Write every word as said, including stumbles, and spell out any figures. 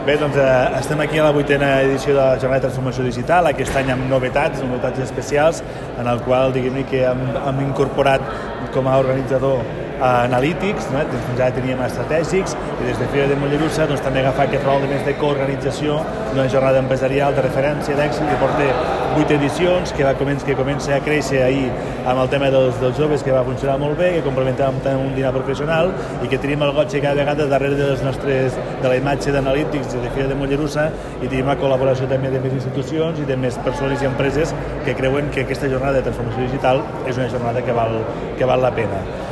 Bé, doncs eh, estem aquí a la vuitena edició de la Jornada de Transformació Digital, aquest any amb novetats, novetats especials, en el qual diguem que hem, hem incorporat com a organitzador eh, analítics, no? Fins ara teníem estratègics, i des de Fira de Mollerussa doncs, també agafar aquest rol de més de coorganització d'una jornada empresarial de referència d'èxit que porta vuit edicions, que, va comença, que comença a créixer ahir amb el tema dels, dels joves, que va funcionar molt bé, que complementàvem amb un dinar professional i que tenim el goig cada vegada darrere de, les nostres, de la imatge d'analítics de Fira de Mollerussa, i tenim la col·laboració també de més institucions i de més persones i empreses que creuen que aquesta jornada de transformació digital és una jornada que val, que val la pena.